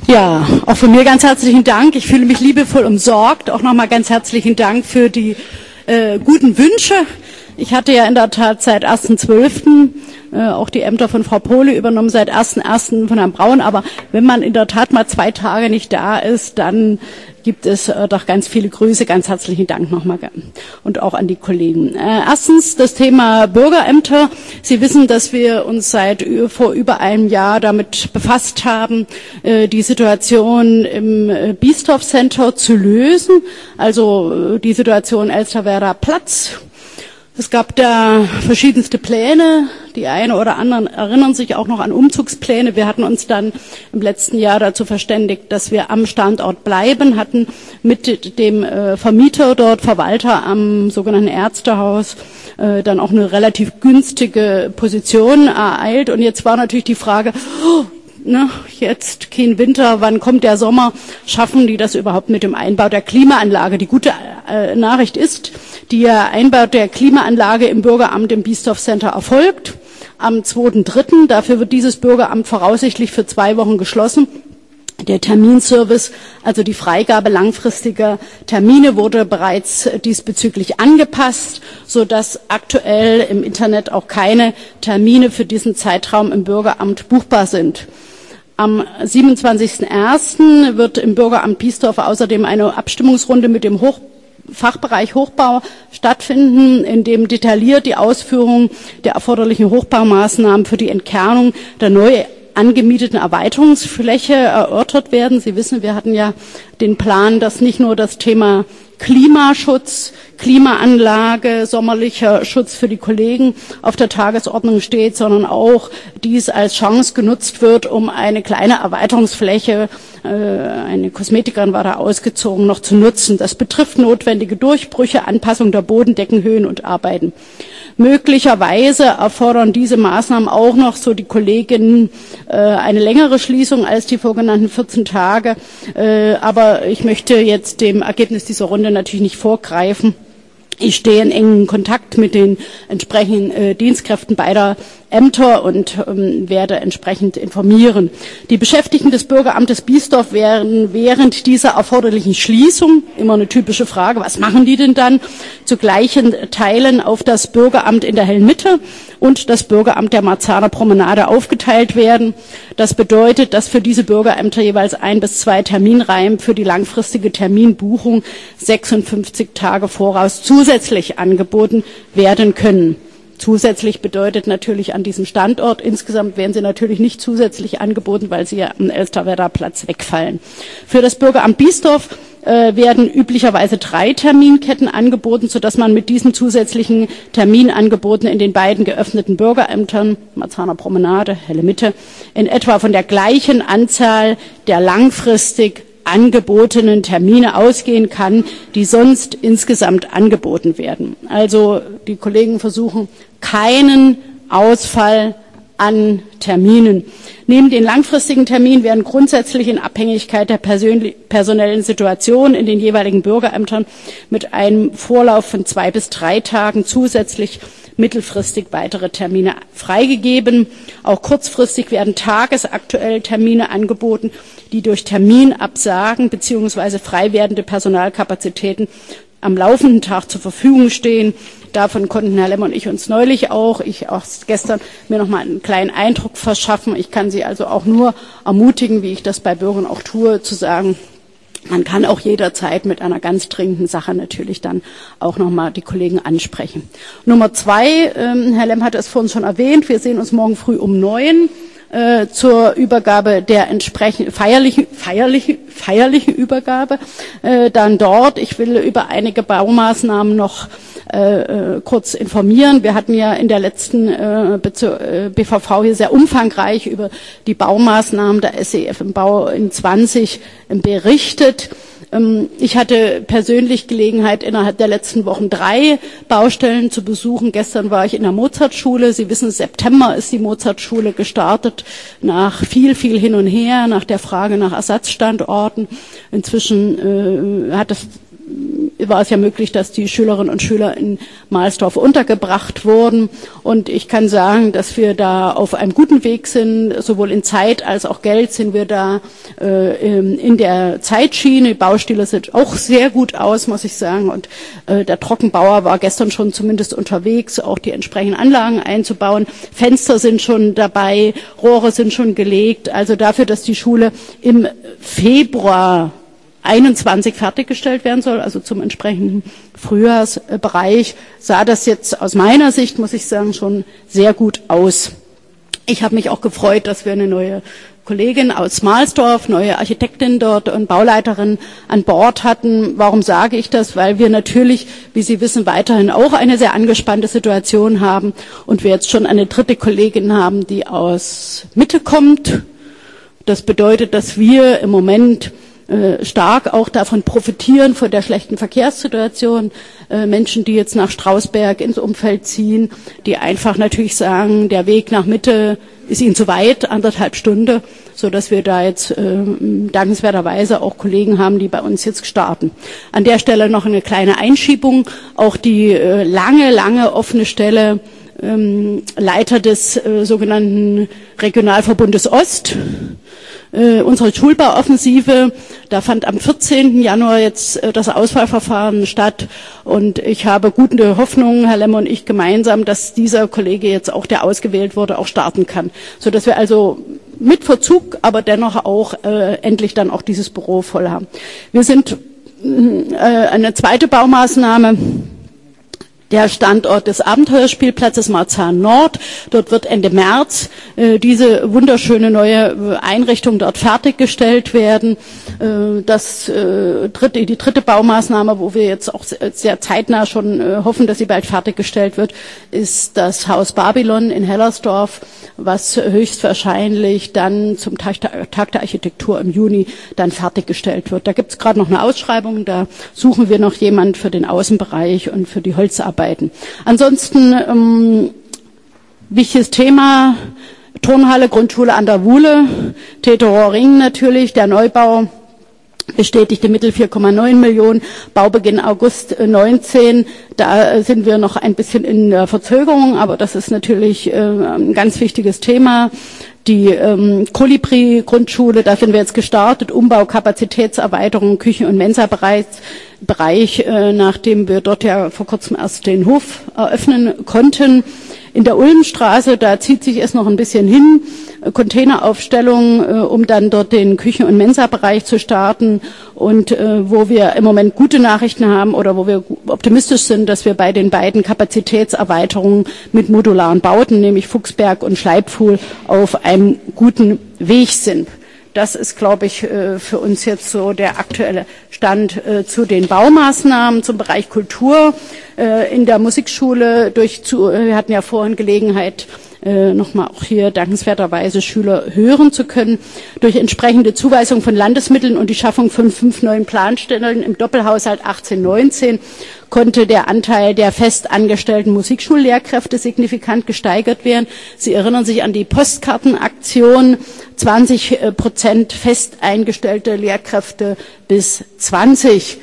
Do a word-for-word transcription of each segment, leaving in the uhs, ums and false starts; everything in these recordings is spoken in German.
Ja, auch von mir ganz herzlichen Dank. Ich fühle mich liebevoll umsorgt. Auch nochmal ganz herzlichen Dank für die äh, guten Wünsche. Ich hatte ja in der Tat seit ersten zwölften Äh, auch die Ämter von Frau Pohle übernommen, seit ersten ersten von Herrn Braun. Aber wenn man in der Tat mal zwei Tage nicht da ist, dann gibt es äh, doch ganz viele Grüße. Ganz herzlichen Dank nochmal und auch an die Kollegen. Äh, erstens das Thema Bürgerämter. Sie wissen, dass wir uns seit vor über einem Jahr damit befasst haben, äh, die Situation im äh, Biesdorf Center zu lösen. Also äh, die Situation Elsterwerda Platz. Es gab da verschiedenste Pläne. Die einen oder anderen erinnern sich auch noch an Umzugspläne. Wir hatten uns dann im letzten Jahr dazu verständigt, dass wir am Standort bleiben, hatten mit dem äh, Vermieter dort, Verwalter am sogenannten Ärztehaus, äh, dann auch eine relativ günstige Position ereilt. Und jetzt war natürlich die Frage, oh, Ne, jetzt kein Winter, wann kommt der Sommer? Schaffen die das überhaupt mit dem Einbau der Klimaanlage? Die gute äh, Nachricht ist, der Einbau der Klimaanlage im Bürgeramt im Biesdorf Center erfolgt am zweiten dritten Dafür wird dieses Bürgeramt voraussichtlich für zwei Wochen geschlossen. Der Terminservice, also die Freigabe langfristiger Termine, wurde bereits diesbezüglich angepasst, sodass aktuell im Internet auch keine Termine für diesen Zeitraum im Bürgeramt buchbar sind. Am siebenundzwanzigsten ersten wird im Bürgeramt Biesdorf außerdem eine Abstimmungsrunde mit dem Hoch Fachbereich Hochbau stattfinden, in dem detailliert die Ausführung der erforderlichen Hochbaumaßnahmen für die Entkernung der neu angemieteten Erweiterungsfläche erörtert werden. Sie wissen, wir hatten ja den Plan, dass nicht nur das Thema Klimaschutz, Klimaanlage, sommerlicher Schutz für die Kollegen auf der Tagesordnung steht, sondern auch dies als Chance genutzt wird, um eine kleine Erweiterungsfläche, äh, eine Kosmetikerin war da ausgezogen, noch zu nutzen. Das betrifft notwendige Durchbrüche, Anpassung der Bodendeckenhöhen und Arbeiten. Möglicherweise erfordern diese Maßnahmen auch noch, so die Kolleginnen, äh, eine längere Schließung als die vorgenannten vierzehn Tage. Äh, aber ich möchte jetzt dem Ergebnis dieser Runde natürlich nicht vorgreifen. Ich stehe in engem Kontakt mit den entsprechenden äh, Dienstkräften beider Ämter und ähm, werde entsprechend informieren. Die Beschäftigten des Bürgeramtes Biesdorf werden während dieser erforderlichen Schließung, immer eine typische Frage, was machen die denn dann, zu gleichen Teilen auf das Bürgeramt in der Hellen Mitte und das Bürgeramt der Marzahner Promenade aufgeteilt werden. Das bedeutet, dass für diese Bürgerämter jeweils ein bis zwei Terminreihen für die langfristige Terminbuchung sechsundfünfzig Tage voraus zusätzlich angeboten werden können. Zusätzlich bedeutet natürlich an diesem Standort, insgesamt werden sie natürlich nicht zusätzlich angeboten, weil sie ja am Elsterwerda Platz wegfallen. Für das Bürgeramt Biesdorf äh, werden üblicherweise drei Terminketten angeboten, sodass man mit diesen zusätzlichen Terminangeboten in den beiden geöffneten Bürgerämtern, Marzahner Promenade, Helle Mitte, in etwa von der gleichen Anzahl der langfristig angebotenen Termine ausgehen kann, die sonst insgesamt angeboten werden. Also die Kollegen versuchen keinen Ausfall an Terminen. Neben den langfristigen Terminen werden grundsätzlich in Abhängigkeit der personellen Situation in den jeweiligen Bürgerämtern mit einem Vorlauf von zwei bis drei Tagen zusätzlich mittelfristig weitere Termine freigegeben. Auch kurzfristig werden tagesaktuell Termine angeboten, die durch Terminabsagen bzw. frei werdende Personalkapazitäten am laufenden Tag zur Verfügung stehen. Davon konnten Herr Lemmer und ich uns neulich auch, ich auch gestern, mir noch mal einen kleinen Eindruck verschaffen. Ich kann Sie also auch nur ermutigen, wie ich das bei Bürgern auch tue, zu sagen, man kann auch jederzeit mit einer ganz dringenden Sache natürlich dann auch noch mal die Kollegen ansprechen. Nummer zwei, ähm, Herr Lemm hat es vorhin schon erwähnt, wir sehen uns morgen früh um neun äh, zur Übergabe der entsprechenden feierlichen, feierlichen, feierlichen Übergabe. Äh, dann dort, ich will über einige Baumaßnahmen noch Äh, kurz informieren. Wir hatten ja in der letzten äh, B V V hier sehr umfangreich über die Baumaßnahmen der S E F im Bau in zwanzig berichtet. Ähm, ich hatte persönlich Gelegenheit, innerhalb der letzten Wochen drei Baustellen zu besuchen. Gestern war ich in der Mozartschule. Sie wissen, September ist die Mozartschule gestartet, nach viel, viel hin und her, nach der Frage nach Ersatzstandorten. Inzwischen äh, hat es war es ja möglich, dass die Schülerinnen und Schüler in Mahlsdorf untergebracht wurden. Und ich kann sagen, dass wir da auf einem guten Weg sind. Sowohl in Zeit als auch Geld sind wir da äh, in der Zeitschiene. Die Baustile sind auch sehr gut aus, muss ich sagen. Und äh, der Trockenbauer war gestern schon zumindest unterwegs, auch die entsprechenden Anlagen einzubauen. Fenster sind schon dabei, Rohre sind schon gelegt. Also dafür, dass die Schule im Februar einundzwanzig fertiggestellt werden soll, also zum entsprechenden Frühjahrsbereich, sah das jetzt aus meiner Sicht, muss ich sagen, schon sehr gut aus. Ich habe mich auch gefreut, dass wir eine neue Kollegin aus Mahlsdorf, neue Architektin dort und Bauleiterin an Bord hatten. Warum sage ich das? Weil wir natürlich, wie Sie wissen, weiterhin auch eine sehr angespannte Situation haben und wir jetzt schon eine dritte Kollegin haben, die aus Mitte kommt. Das bedeutet, dass wir im Moment stark auch davon profitieren, von der schlechten Verkehrssituation. Äh, Menschen, die jetzt nach Strausberg ins Umfeld ziehen, die einfach natürlich sagen, der Weg nach Mitte ist ihnen zu weit, anderthalb Stunden, so dass wir da jetzt äh, dankenswerterweise auch Kollegen haben, die bei uns jetzt starten. An der Stelle noch eine kleine Einschiebung. Auch die äh, lange, lange offene Stelle ähm, Leiter des äh, sogenannten Regionalverbundes Ost, Äh, unsere Schulbauoffensive, da fand am vierzehnten Januar jetzt äh, das Auswahlverfahren statt und ich habe gute Hoffnung, Herr Lemmer und ich gemeinsam, dass dieser Kollege jetzt auch, der ausgewählt wurde, auch starten kann, sodass wir also mit Verzug, aber dennoch auch äh, endlich dann auch dieses Büro voll haben. Wir sind äh, eine zweite Baumaßnahme. Der Standort des Abenteuerspielplatzes Marzahn Nord. Dort wird Ende März äh, diese wunderschöne neue Einrichtung dort fertiggestellt werden. Äh, das äh, dritte, die dritte Baumaßnahme, wo wir jetzt auch sehr zeitnah schon äh, hoffen, dass sie bald fertiggestellt wird, ist das Haus Babylon in Hellersdorf, was höchstwahrscheinlich dann zum Tag der, Tag der Architektur im Juni dann fertiggestellt wird. Da gibt es gerade noch eine Ausschreibung, da suchen wir noch jemand für den Außenbereich und für die Holzarbeit. Ansonsten ähm, wichtiges Thema, Turnhalle, Grundschule an der Wuhle, Teteroring natürlich, der Neubau, bestätigte Mittel vier Komma neun Millionen, Baubeginn August neunzehn, da sind wir noch ein bisschen in der Verzögerung, aber das ist natürlich äh, ein ganz wichtiges Thema. Die ähm, Kolibri-Grundschule, da sind wir jetzt gestartet, Umbau, Kapazitätserweiterung, Küchen- und Mensa-Bereich, Bereich, äh, nachdem wir dort ja vor kurzem erst den Hof eröffnen konnten. In der Ulmenstraße, da zieht sich es noch ein bisschen hin, Containeraufstellung, äh, um dann dort den Küchen- und Mensa-Bereich zu starten und äh, wo wir im Moment gute Nachrichten haben oder wo wir optimistisch sind, dass wir bei den beiden Kapazitätserweiterungen mit modularen Bauten, nämlich Fuchsberg und Schleipfuhl, auf einem guten Weg sind. Das ist, glaube ich, für uns jetzt so der aktuelle Stand zu den Baumaßnahmen zum Bereich Kultur in der Musikschule. Durch zu, wir hatten ja vorhin Gelegenheit, nochmal auch hier dankenswerterweise Schüler hören zu können. Durch entsprechende Zuweisung von Landesmitteln und die Schaffung von fünf neuen Planstellen im Doppelhaushalt achtzehn neunzehn konnte der Anteil der fest angestellten Musikschullehrkräfte signifikant gesteigert werden. Sie erinnern sich an die Postkartenaktion, zwanzig Prozent fest eingestellte Lehrkräfte bis zwanzig.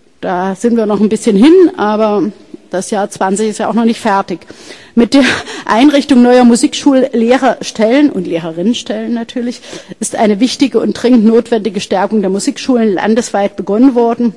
Da sind wir noch ein bisschen hin, aber das Jahr zwanzig ist ja auch noch nicht fertig. Mit der Einrichtung neuer Musikschullehrerstellen und Lehrerinnenstellen natürlich ist eine wichtige und dringend notwendige Stärkung der Musikschulen landesweit begonnen worden.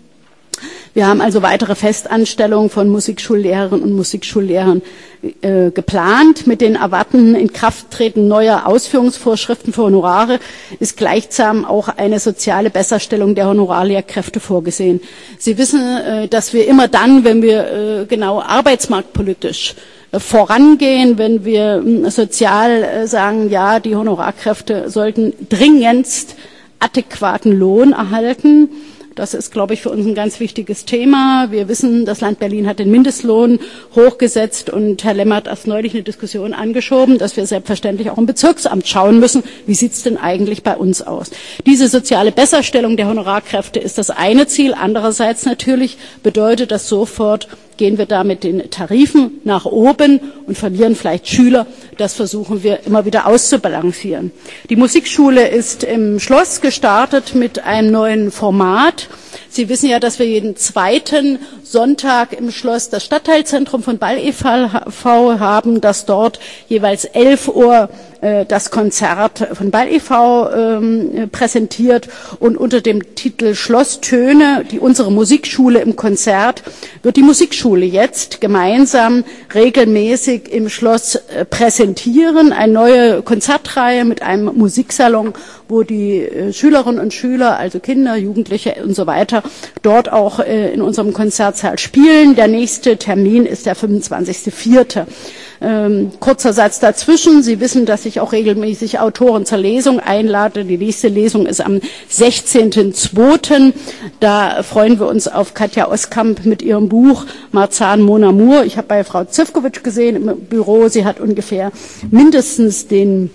Wir haben also weitere Festanstellungen von Musikschullehrerinnen und Musikschullehrern äh, geplant. Mit den erwartenden Inkrafttreten neuer Ausführungsvorschriften für Honorare ist gleichsam auch eine soziale Besserstellung der Honorarlehrkräfte vorgesehen. Sie wissen, äh, dass wir immer dann, wenn wir äh, genau arbeitsmarktpolitisch äh, vorangehen, wenn wir äh, sozial äh, sagen, ja, die Honorarkräfte sollten dringendst adäquaten Lohn erhalten. Das ist, glaube ich, für uns ein ganz wichtiges Thema. Wir wissen, das Land Berlin hat den Mindestlohn hochgesetzt und Herr Lemmer hat erst neulich eine Diskussion angeschoben, dass wir selbstverständlich auch im Bezirksamt schauen müssen, wie sieht es denn eigentlich bei uns aus. Diese soziale Besserstellung der Honorarkräfte ist das eine Ziel. Andererseits natürlich bedeutet das sofort, gehen wir da mit den Tarifen nach oben und verlieren vielleicht Schüler. Das versuchen wir immer wieder auszubalancieren. Die Musikschule ist im Schloss gestartet mit einem neuen Format. Sie wissen ja, dass wir jeden zweiten Sonntag im Schloss das Stadtteilzentrum von Ball e V haben, dass dort jeweils elf Uhr das Konzert von Ball e V ähm, präsentiert, und unter dem Titel Schlosstöne, die unsere Musikschule im Konzert, wird die Musikschule jetzt gemeinsam regelmäßig im Schloss äh, präsentieren. Eine neue Konzertreihe mit einem Musiksalon, wo die äh, Schülerinnen und Schüler, also Kinder, Jugendliche und so weiter, dort auch äh, in unserem Konzertsaal spielen. Der nächste Termin ist der fünfundzwanzigster vierte Ähm, kurzer Satz dazwischen. Sie wissen, dass ich auch regelmäßig Autoren zur Lesung einlade. Die nächste Lesung ist am sechzehnten zweiten Da freuen wir uns auf Katja Oskamp mit ihrem Buch Marzahn Mon Amour. Ich habe bei Frau Zivkovic gesehen im Büro, sie hat ungefähr mindestens den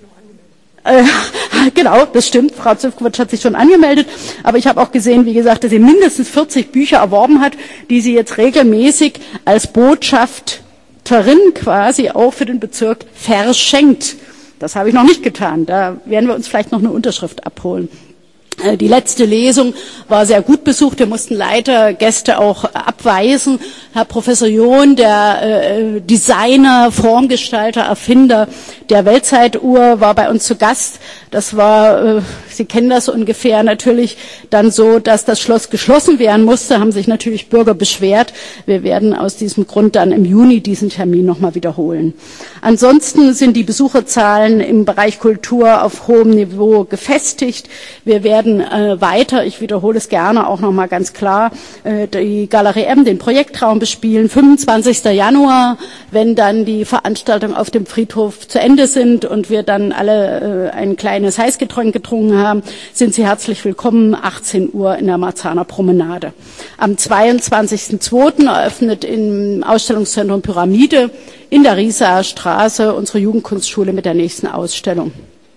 Äh, genau, das stimmt. Frau Zivkovic hat sich schon angemeldet. Aber ich habe auch gesehen, wie gesagt, dass sie mindestens vierzig Bücher erworben hat, die sie jetzt regelmäßig als Botschaft quasi auch für den Bezirk verschenkt. Das habe ich noch nicht getan. Da werden wir uns vielleicht noch eine Unterschrift abholen. Die letzte Lesung war sehr gut besucht. Wir mussten leider Gäste auch abweisen. Herr Professor John, der äh, Designer, Formgestalter, Erfinder der Weltzeituhr, war bei uns zu Gast. Das war, äh, Sie kennen das ungefähr, natürlich dann so, dass das Schloss geschlossen werden musste, haben sich natürlich Bürger beschwert. Wir werden aus diesem Grund dann im Juni diesen Termin nochmal wiederholen. Ansonsten sind die Besucherzahlen im Bereich Kultur auf hohem Niveau gefestigt. Wir werden äh, weiter, ich wiederhole es gerne auch nochmal ganz klar, äh, die Galerie M, den Projektraum bespielen. fünfundzwanzigster Januar, wenn dann die Veranstaltungen auf dem Friedhof zu Ende sind und wir dann alle äh, ein kleines Heißgetränk getrunken haben, sind Sie herzlich willkommen, achtzehn Uhr in der Marzahner Promenade. Am zweiundzwanzigsten zweiten eröffnet im Ausstellungszentrum Pyramide in der Riesaer Straße unsere Jugendkunstschule mit der nächsten Ausstellung.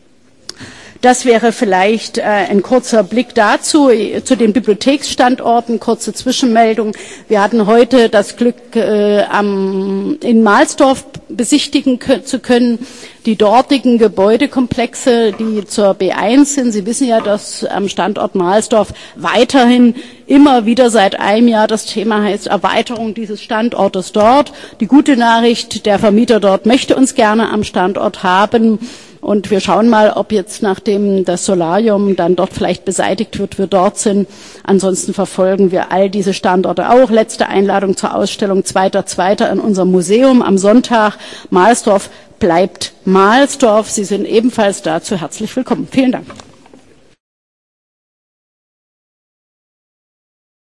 Das wäre vielleicht äh, ein kurzer Blick dazu, zu den Bibliotheksstandorten, kurze Zwischenmeldung. Wir hatten heute das Glück, äh, am, in Mahlsdorf besichtigen zu können, die dortigen Gebäudekomplexe, die zur B eins sind. Sie wissen ja, dass am Standort Mahlsdorf weiterhin immer wieder seit einem Jahr das Thema heißt Erweiterung dieses Standortes dort. Die gute Nachricht, der Vermieter dort möchte uns gerne am Standort haben. Und wir schauen mal, ob jetzt, nachdem das Solarium dann dort vielleicht beseitigt wird, wir dort sind. Ansonsten verfolgen wir all diese Standorte auch. Letzte Einladung zur Ausstellung zweiter zweiter in unserem Museum am Sonntag. Mahlsdorf bleibt Mahlsdorf. Sie sind ebenfalls dazu herzlich willkommen. Vielen Dank.